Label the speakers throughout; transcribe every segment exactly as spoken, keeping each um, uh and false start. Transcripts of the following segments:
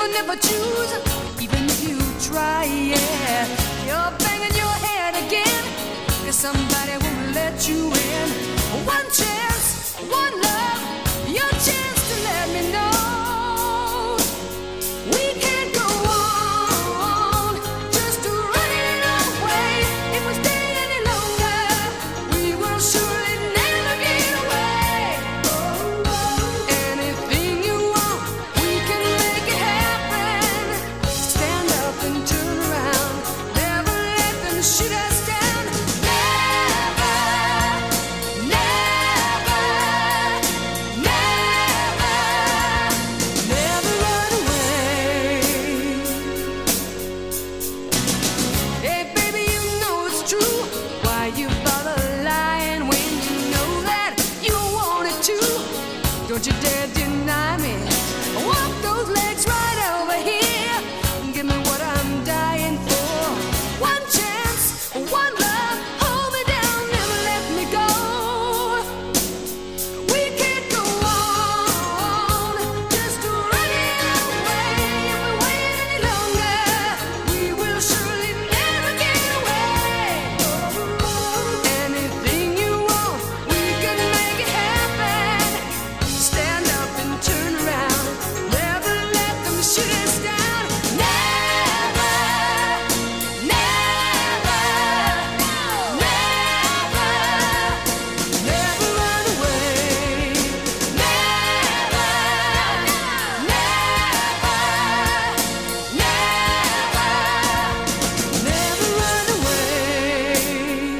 Speaker 1: never, never choose, even if you try, yeah. You're banging your head again, cause somebody won't let you in. One chance, one love, your chance to let me know. We can't go on, just running away. If we stay any longer, we will surely never get away. Anything you want, we can make it happen. Stand up and turn around, never let them shoot us down. Never, never, never, never run away. Hey baby, you know it's true. Why you bother lying when you know that you wanted to? Don't you dare deny me. Walk those legs right over here. Give me what I'm dying for. One chance, one love. Hold me down, never let me go. We can't go on, just running away. If we wait any longer, we will surely never get away. Anything you want, we can make it happen. Stand up and turn around, never let them shoot us down. Never, never, never, never run away. Never, never, never, never run away.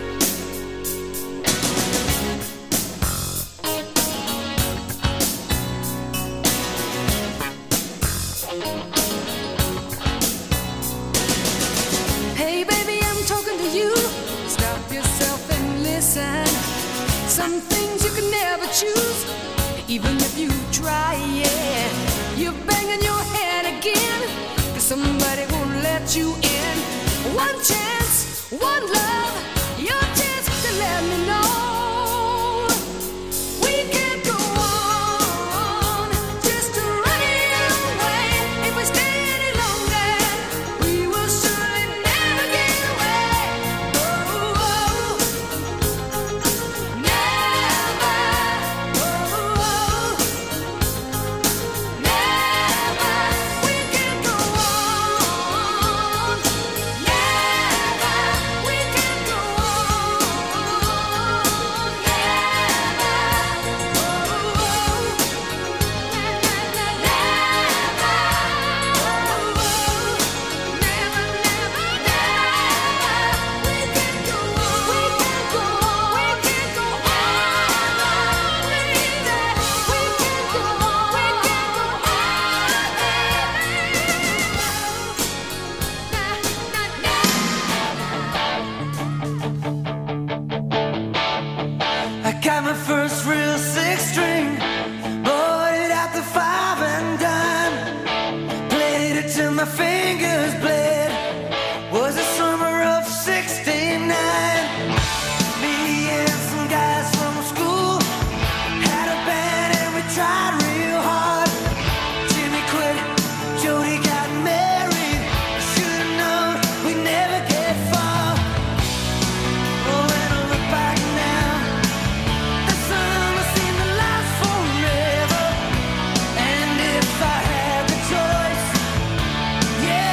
Speaker 1: Hey baby, I'm talking to you. Stop yourself and listen. Some things you can never choose, even if you try, yeah. You're banging your head again, cause somebody won't let you in. One chance, one love, your chance to let me know. We can't go on, just running away. If we stay any longer, we will surely never get away. Oh, oh, never, oh, oh, never. We can't go on, never. We can't go on,
Speaker 2: I got my first real six string, bought it at the five and dime, played it till my fingers bled. Was the summer of sixty-nine. Me and some guys from school had a band and we tried real hard. Jimmy quit, Jody got married. Should've known we'd never get far. Oh, when I look back now, the summer seemed to last forever. And if I had the choice, yeah,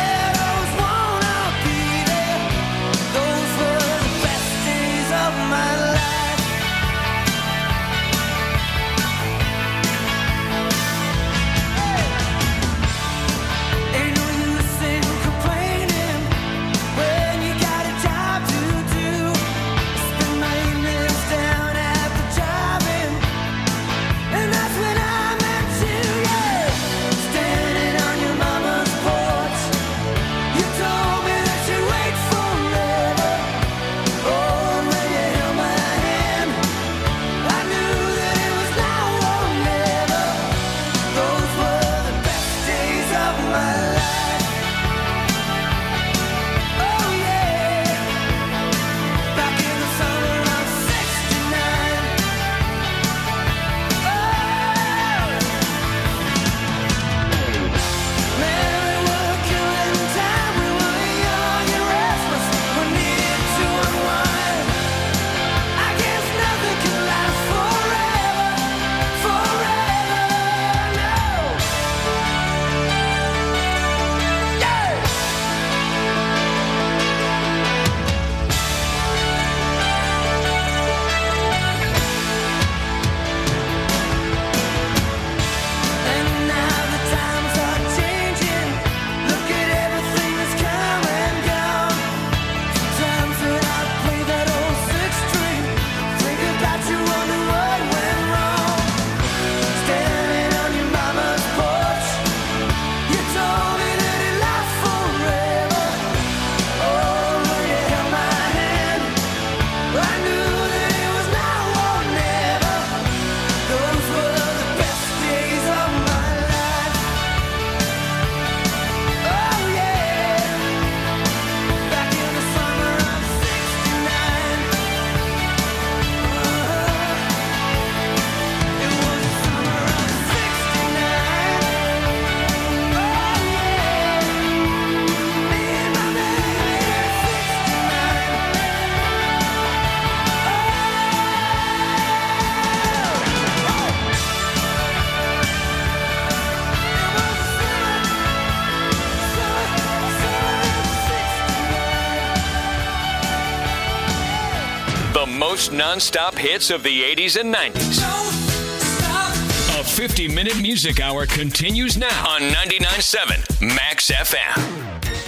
Speaker 3: most non-stop hits of the eighties and nineties. A fifty-minute music hour continues now on ninety-nine point seven Max F M.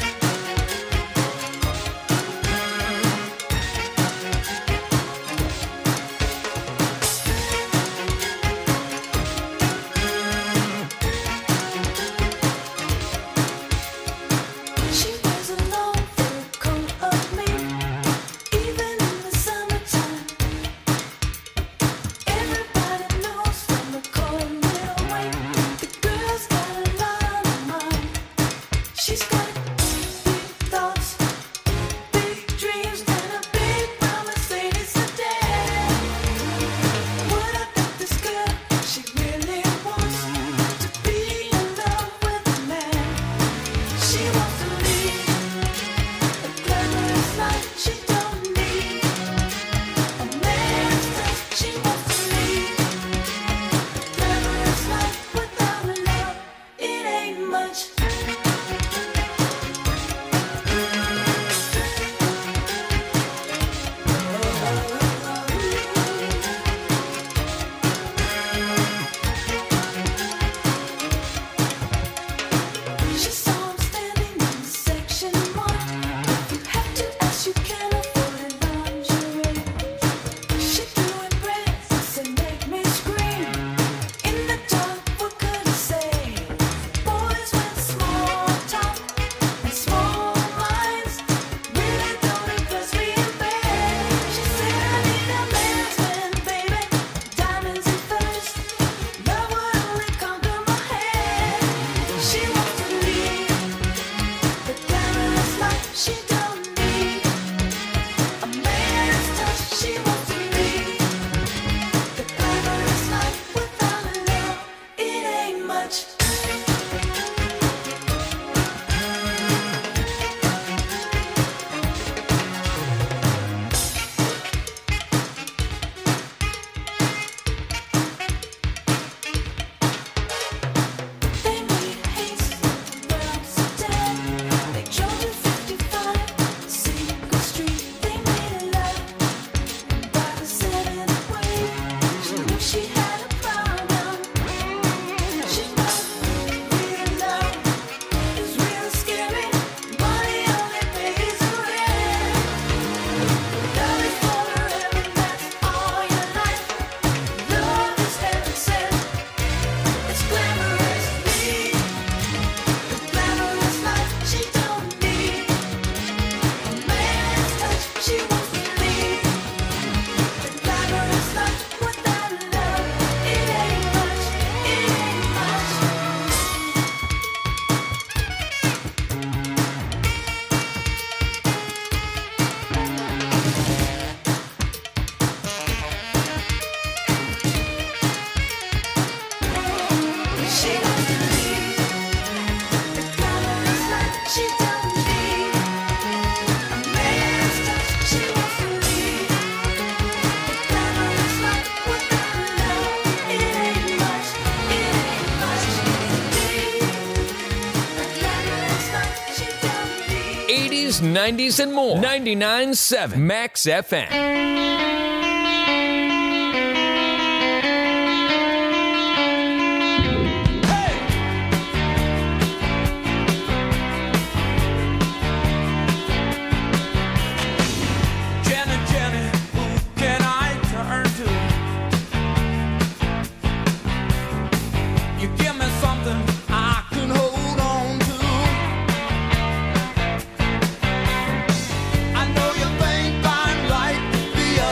Speaker 3: nineties and more. ninety-nine point seven Max F M.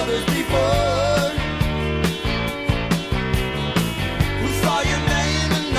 Speaker 4: Before we saw your name and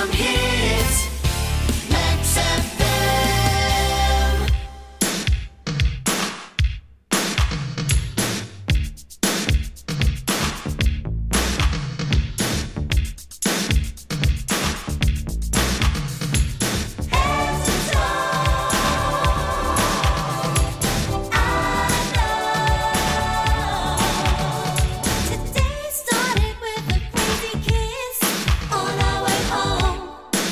Speaker 4: some hits. Max F M.
Speaker 5: Today started with a crazy kiss on our way home.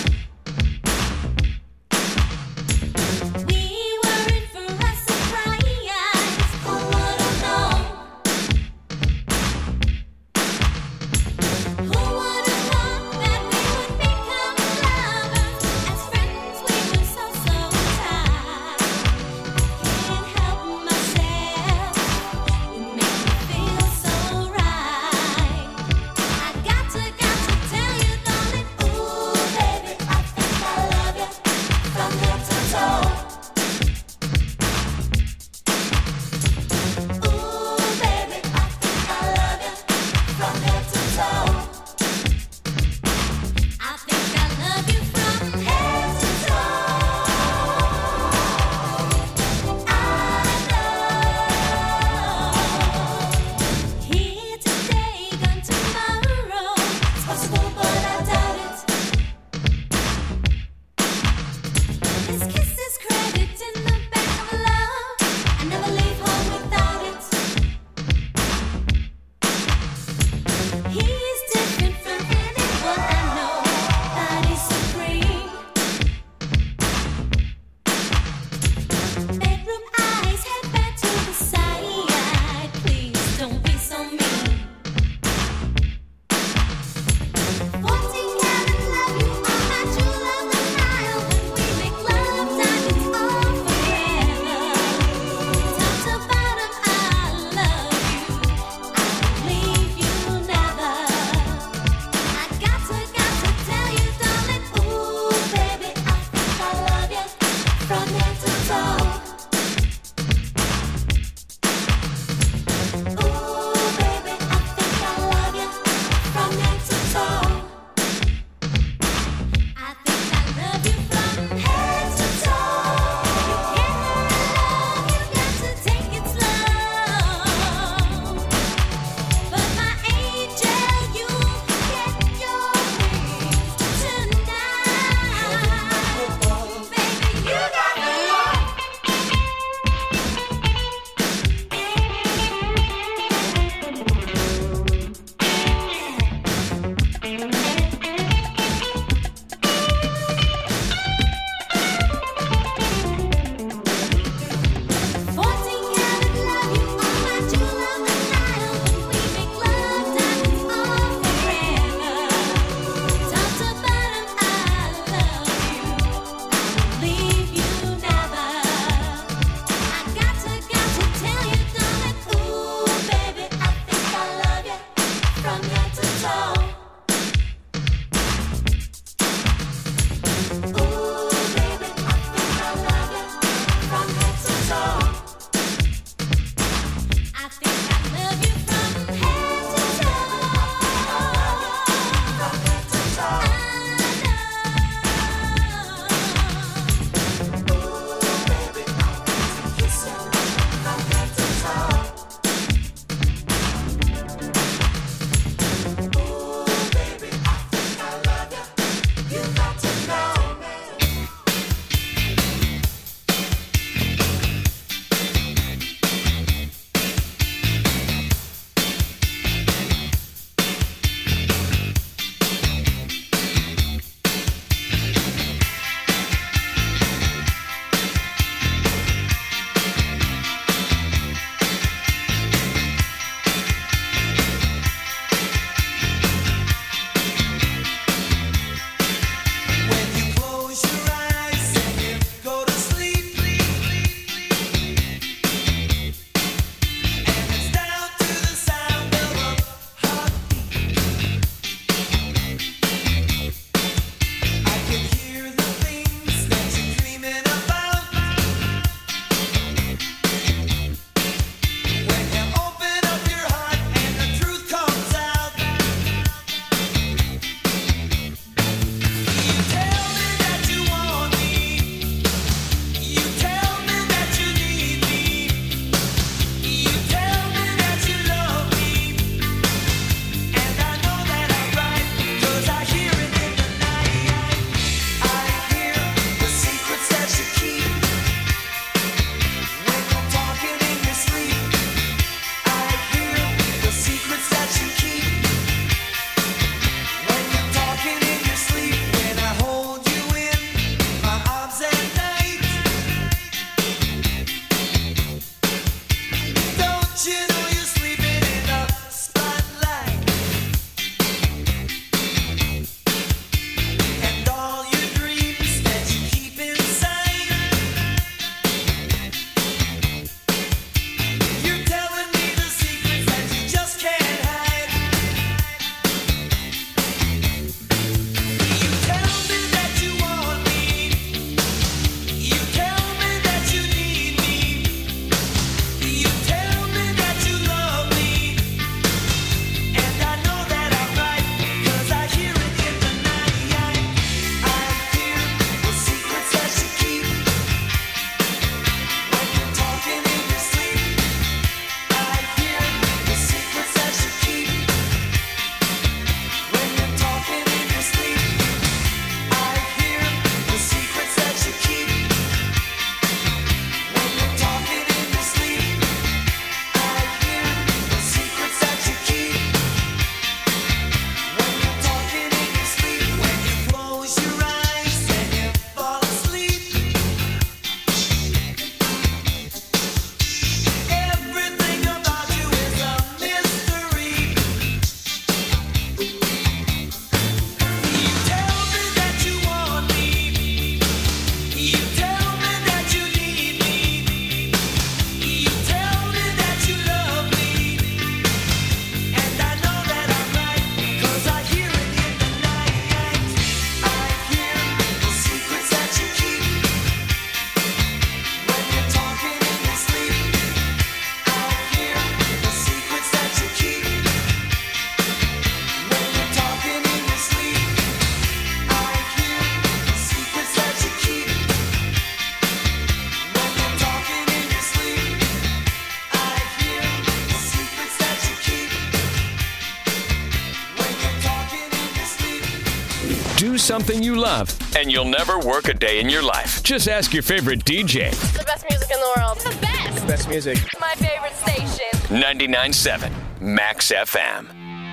Speaker 3: Do something you love, and you'll never work a day in your life. Just ask your favorite D J.
Speaker 5: The best music in the world. The best.
Speaker 6: Best music.
Speaker 5: My favorite station.
Speaker 3: ninety-nine point seven Max F M.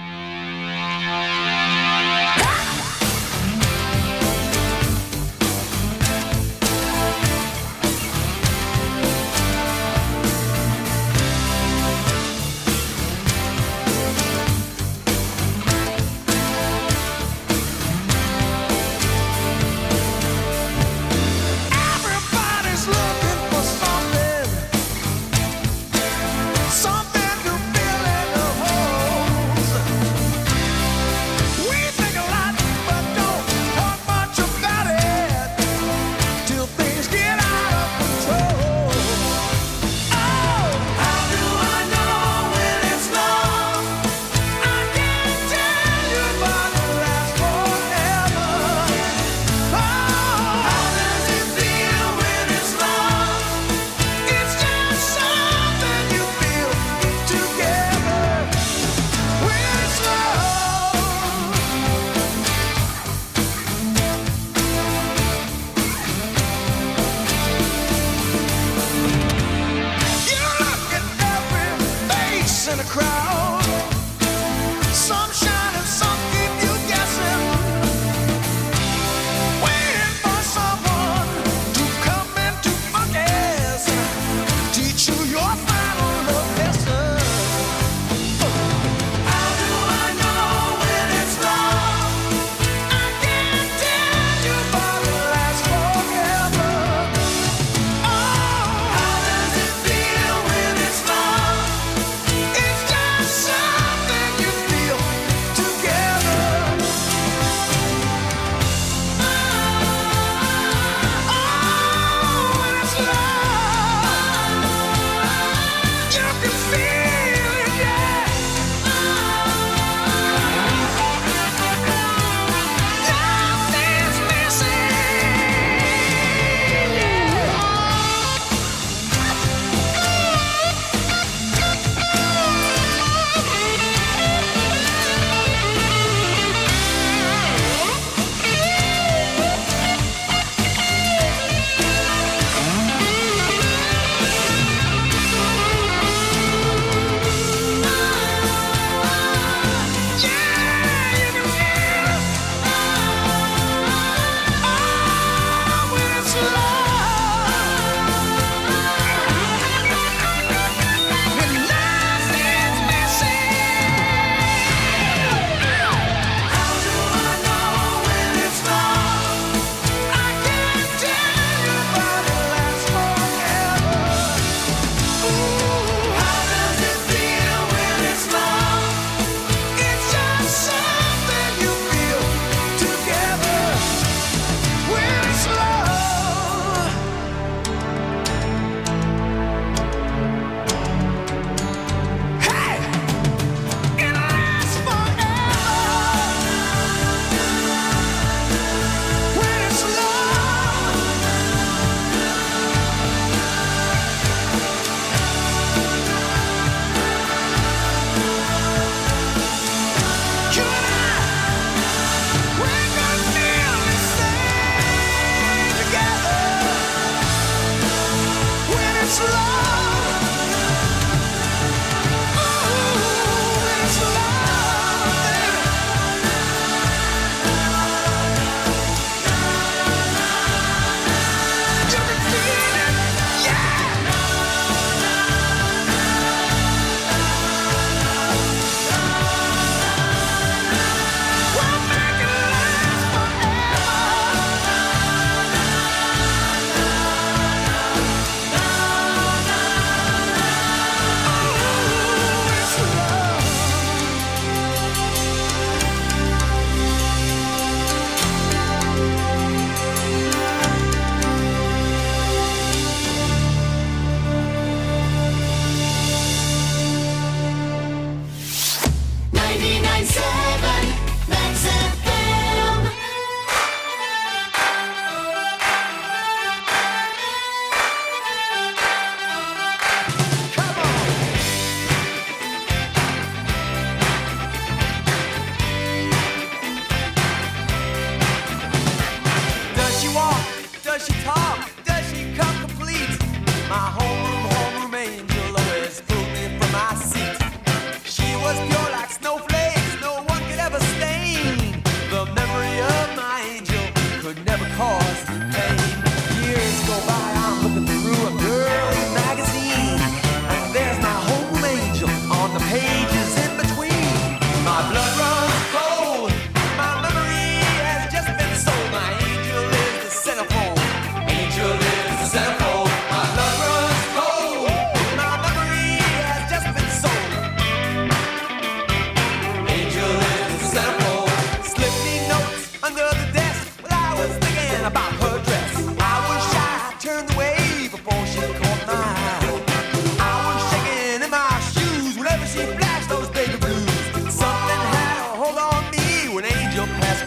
Speaker 2: Everybody's looking for something, something to fill in the holes.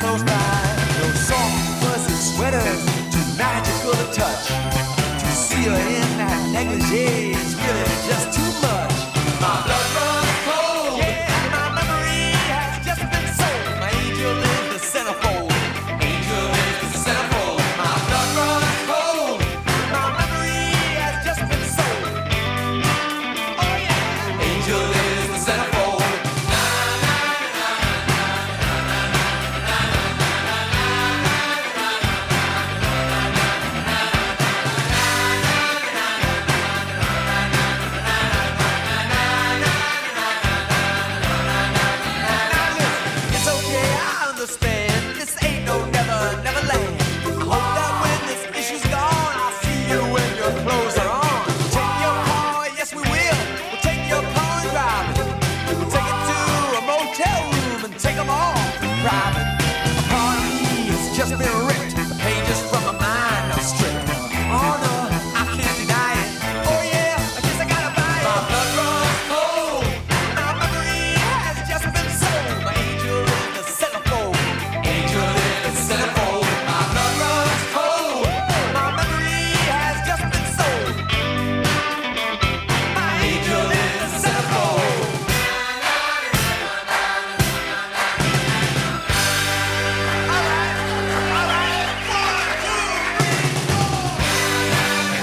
Speaker 2: close by. No soft, fuzzy sweaters, too magical to touch. To see her in that negligee is really just too much. My blood runs cold. Yeah, my memory has just been sold. My angel is the centerfold. Angel is the centerfold. My blood runs cold. My memory has just been sold. Oh yeah. Angel is the centerfold. It's okay, I understand. This ain't no never, never land. I hope that when this issue's gone, I'll see you when your clothes are on. Take your car, yes we will. We'll take your car and drive it. We'll take it to a motel room and take them all private. A part of me has just been ripped. The pages from my mind are stripped. Oh no, I can't deny it. Oh yeah, I guess I gotta buy it. My blood runs cold. My memory has just been sold. My angel is the centerfold. Angel is the centerfold. My blood runs cold. My memory has just been sold. My angel is the centerfold. All right, all right. One, two, three, four.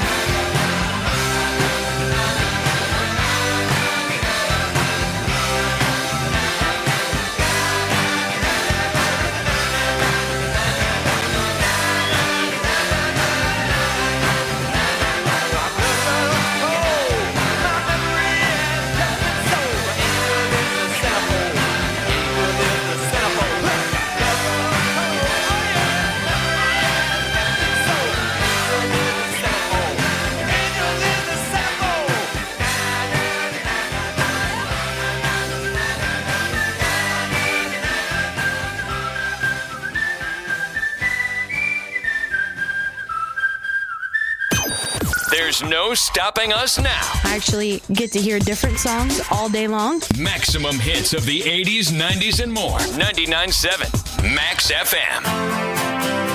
Speaker 3: There's no stopping us now.
Speaker 6: I actually get to hear different songs all day long.
Speaker 3: Maximum hits of the eighties, nineties, and more. ninety-nine point seven Max F M.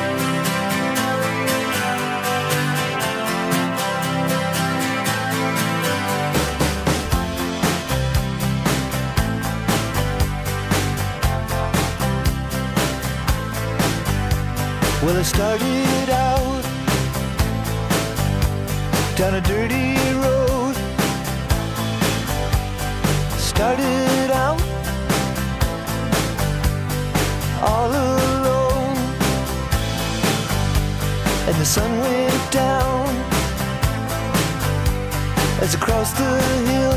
Speaker 2: Well, I started out down a dirty road. Started out all alone, and the sun went down as I crossed the hill,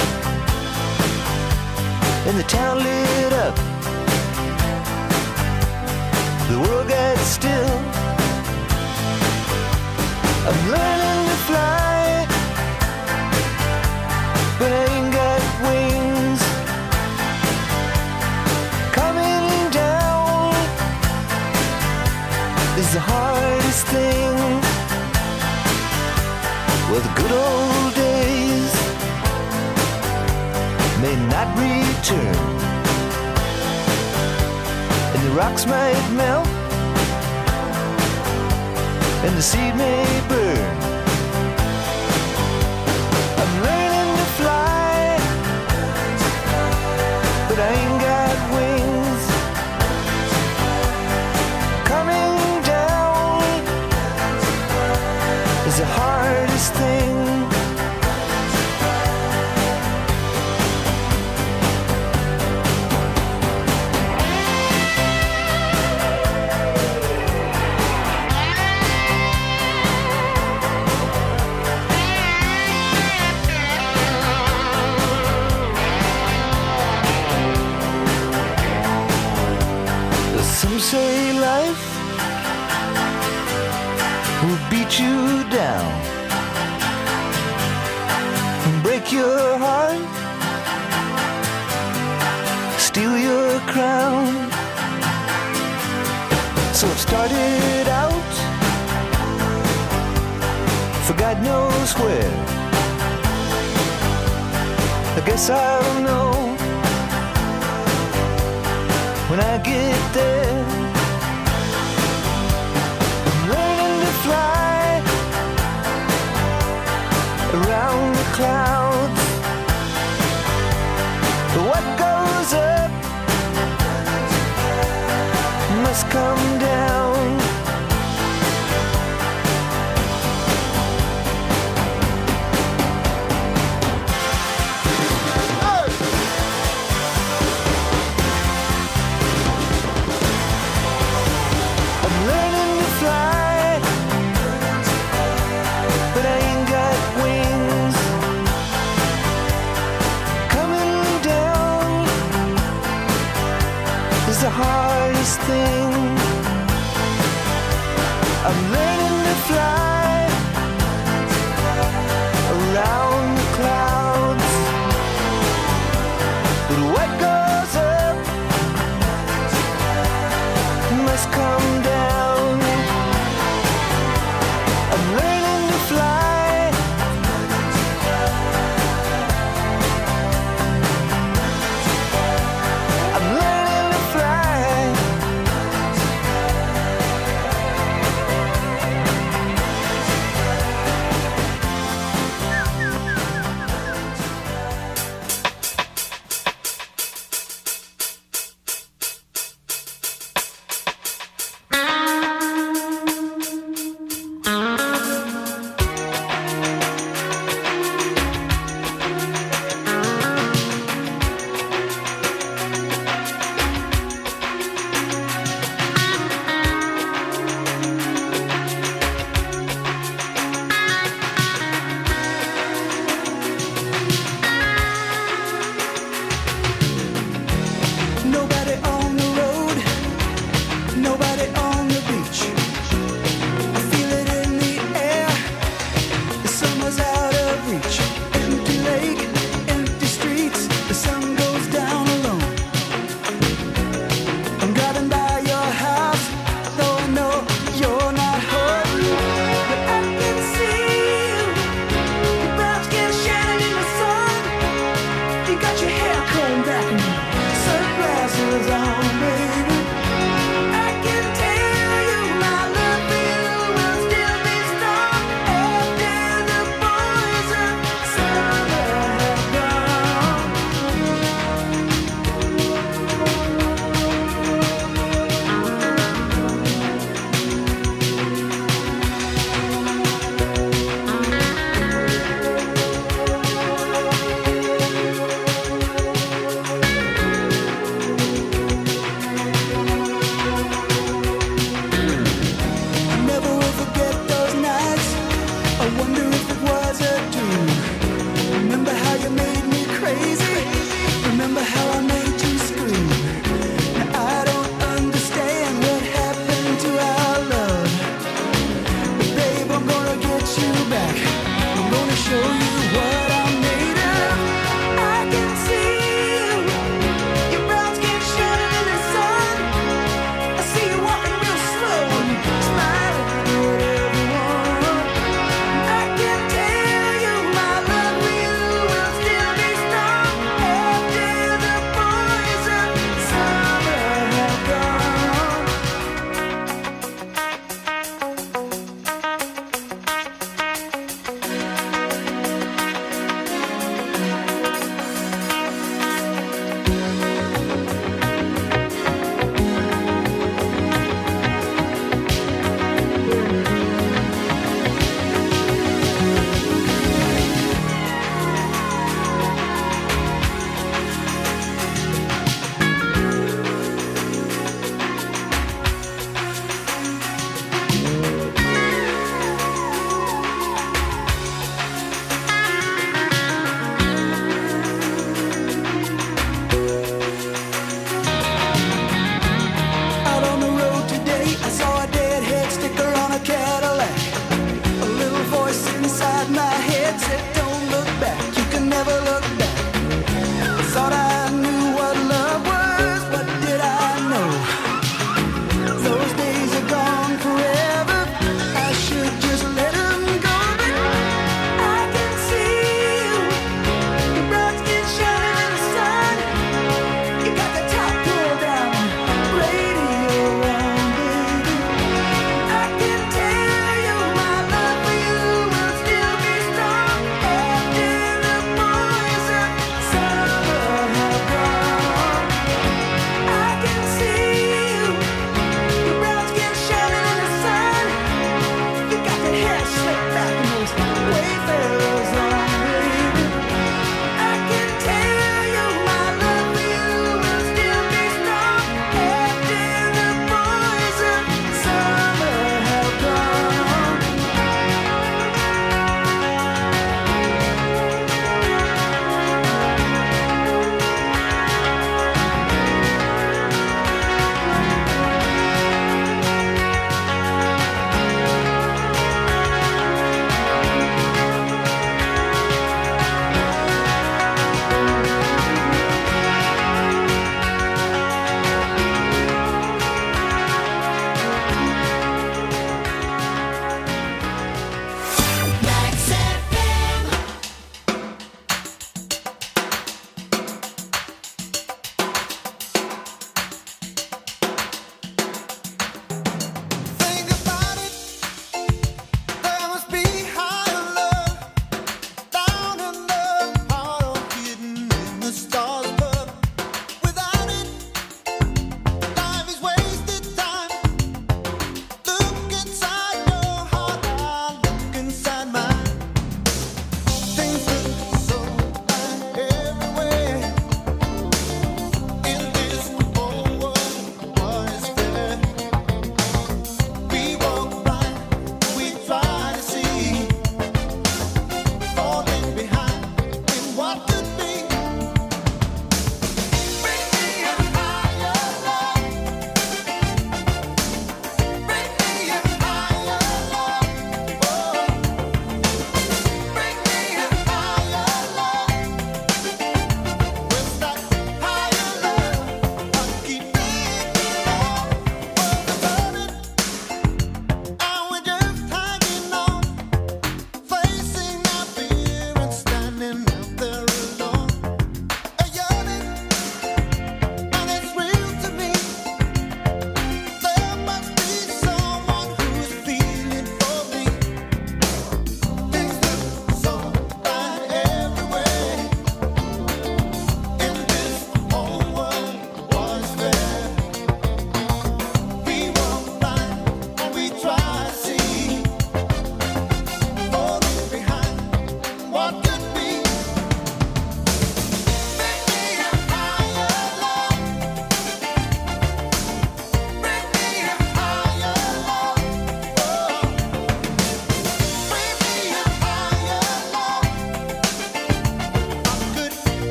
Speaker 2: and the town lit up. The world got still. I'm learning to fly, but I ain't got wings. Coming down is the hardest thing. Well, the good old days may not return, and the rocks might melt, and the seed may burn. I'm learning to fly, but I ain't got wings. Coming down is the hardest thing. Some say life will beat you down and break your heart, steal your crown. So it started out for God knows where. I guess I'll know when I get there. come down. I'm learning to fly, but I ain't got wings. Coming down is the hardest thing. I'm learning to fly around the clouds, but what goes up must come down. I'm learning to fly I'm learning to fly. Nobody on the road, nobody on the beach. I feel it in the air, the summer's out of reach. Empty lake, empty streets, the sun goes down alone. I'm driving by your house, though I know you're not home. But I can see you, your brown skin shining in the sun. You got your hair combed back and sunglasses on, baby. I can take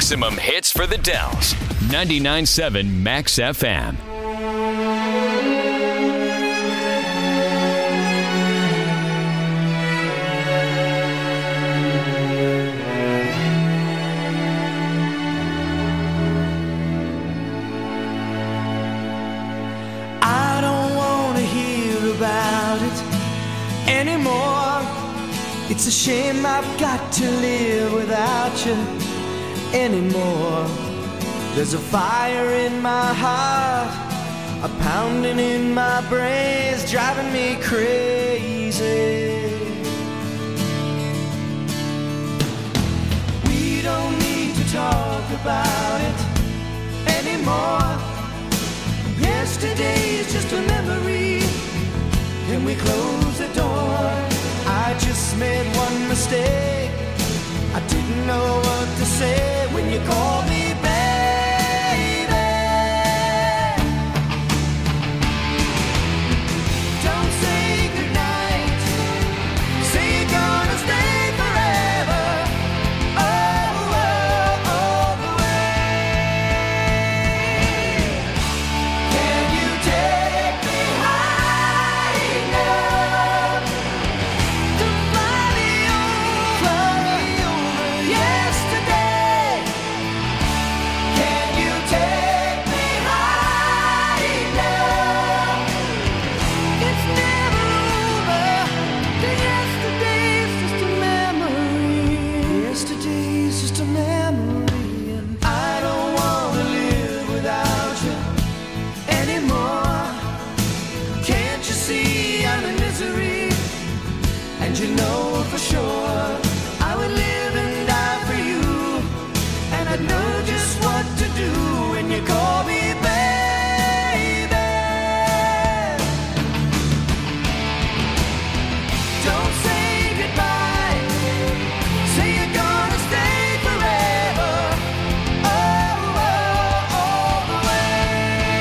Speaker 3: Maximum hits for the Dells. ninety-nine point seven Max F M.
Speaker 2: I don't want to hear about it anymore. It's a shame I've got to live without you anymore. There's a fire in my heart, a pounding in my brains, driving me crazy. We don't need to talk about it anymore. Yesterday is just a memory. Can we close the door? I just made one mistake. I didn't know what to say when you called me baby. Don't say goodnight. Say you're gonna stay forever. All the way, all the way. Can you take me high enough to fly me over, over yesterday? Can you take me high enough? It's never over. The yesterday's just a memory. Yesterday's just a memory, and I don't want to live without you anymore. Can't you see I'm in misery? And you know for sure I would live and die for you. And I'd know just what to do when you call me baby. Don't say goodbye. Say you're gonna stay forever. Oh, oh, all the way.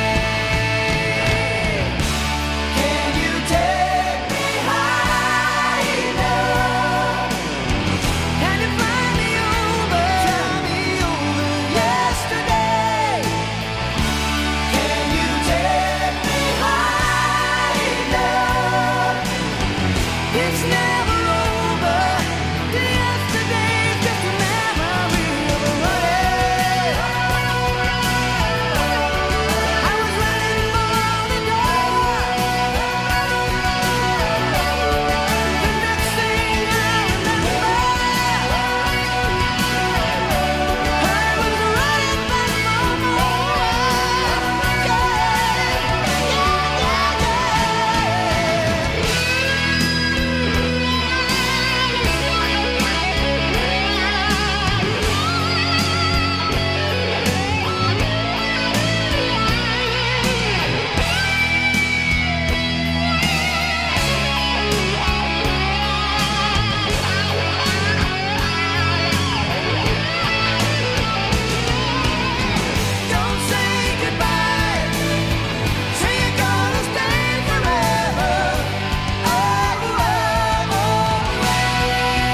Speaker 2: Can you take me high enough? Can you fly me over, fly me over yesterday? Can you take me high enough? It's never over. The yesterday's just a memory of a running. I was running for the door. The next thing I remember, I was running back for more. Yeah, don't say goodbye. Say you're gonna stay forever. Oh, oh, all the way,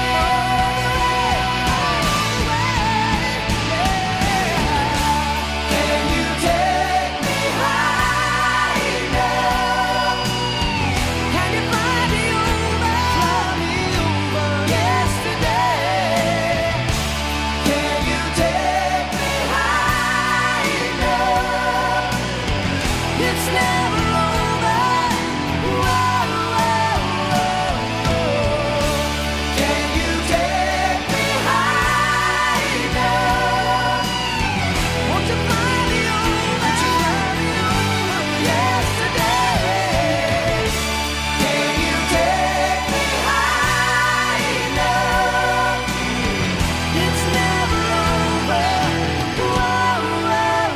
Speaker 2: Can you take me high enough? Can you fly me over, fly me over yesterday? Can you take me high enough? It's never over. Whoa, whoa, whoa. Can you take me high enough? Won't you fly me over, fly me over yesterday? Can you take me high enough? It's never over. Whoa, whoa,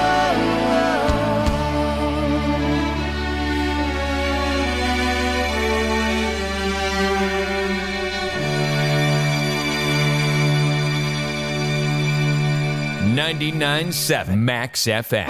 Speaker 3: ninety-nine point seven Max F M.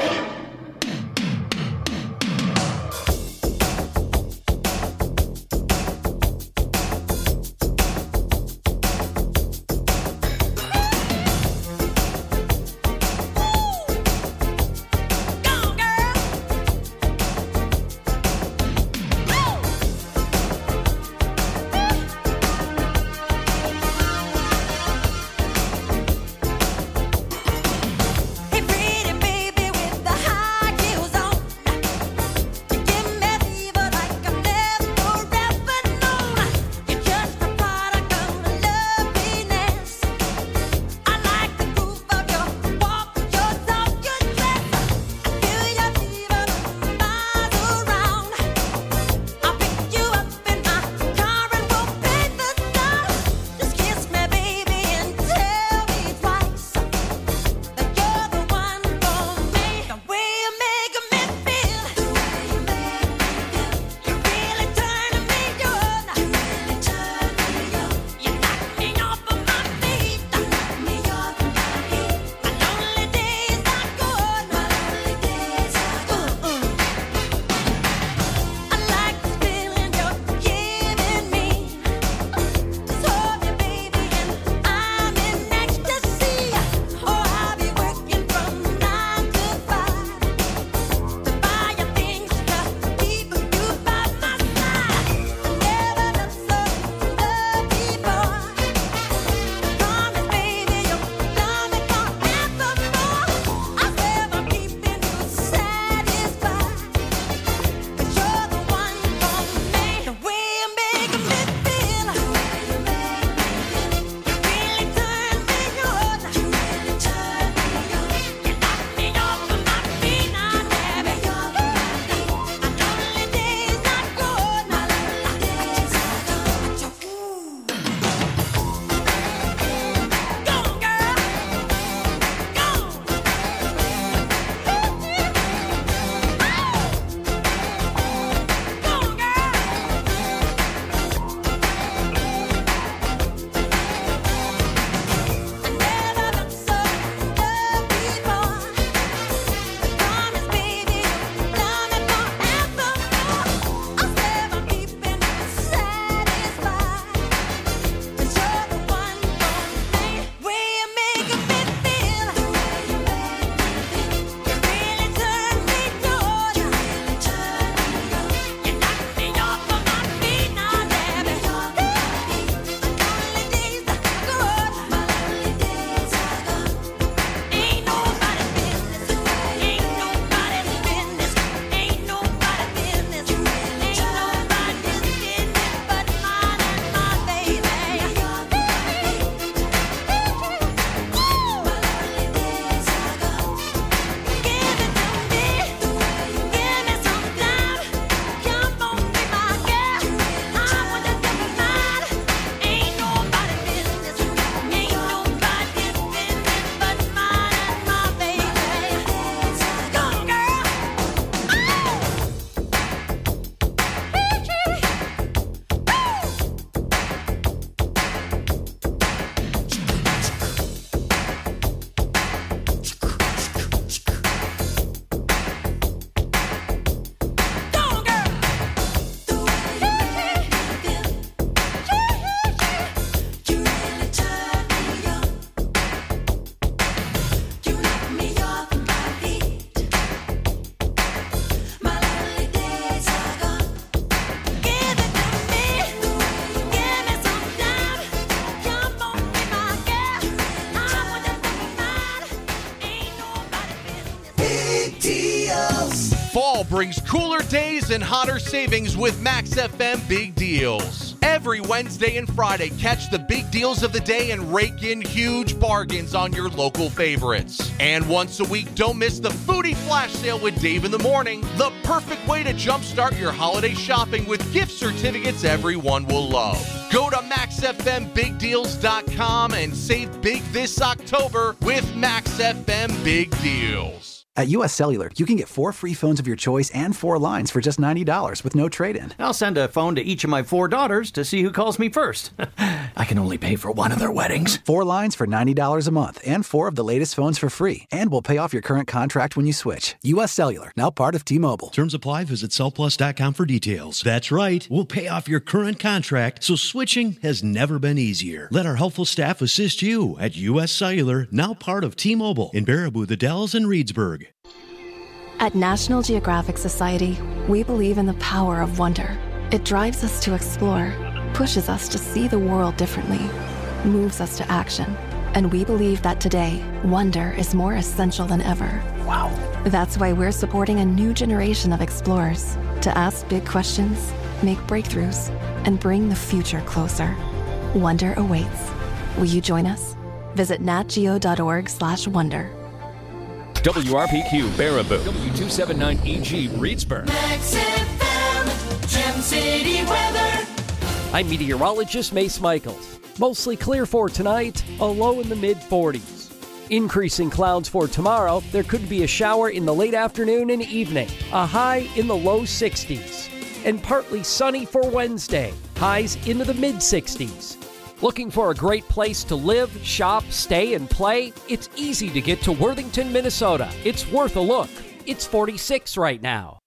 Speaker 7: brings cooler days and hotter savings with Max F M Big Deals. Every Wednesday and Friday, catch the big deals of the day and rake in huge bargains on your local favorites. And once a week, don't miss the Foodie Flash Sale with Dave in the Morning, the perfect way to jumpstart your holiday shopping with gift certificates everyone will love. Go to max f m big deals dot com and save big this October with Max F M Big Deals.
Speaker 8: At U S Cellular, you can get four free phones of your choice and four lines for just ninety dollars with no trade-in.
Speaker 9: I'll send a phone to each of my four daughters to see who calls me first. I can only pay for one of their weddings.
Speaker 8: Four lines for ninety dollars a month and four of the latest phones for free. And we'll pay off your current contract when you switch. U S Cellular, now part of T-Mobile.
Speaker 10: Terms apply. Visit cell plus dot com for details. That's right. We'll pay off your current contract, so switching has never been easier. Let our helpful staff assist you at U S Cellular, now part of T-Mobile. In Baraboo, the Dells, and Reedsburg.
Speaker 11: At National Geographic Society, we believe in the power of wonder. It drives us to explore, pushes us to see the world differently, moves us to action. And we believe that today, wonder is more essential than ever. Wow. That's why we're supporting a new generation of explorers to ask big questions, make breakthroughs, and bring the future closer. Wonder awaits. Will you join us? Visit natgeo.org slash wonder.
Speaker 3: W R P Q Baraboo, W two seventy-nine E G Reedsburg.
Speaker 4: Max F M, Gem City weather.
Speaker 12: I'm meteorologist Mace Michaels. Mostly clear for tonight, a low in the mid forties. Increasing clouds for tomorrow, there could be a shower in the late afternoon and evening, a high in the low sixties. And partly sunny for Wednesday, highs into the mid sixties. Looking for a great place to live, shop, stay, and play? It's easy to get to Worthington, Minnesota. It's worth a look. It's forty-six right now.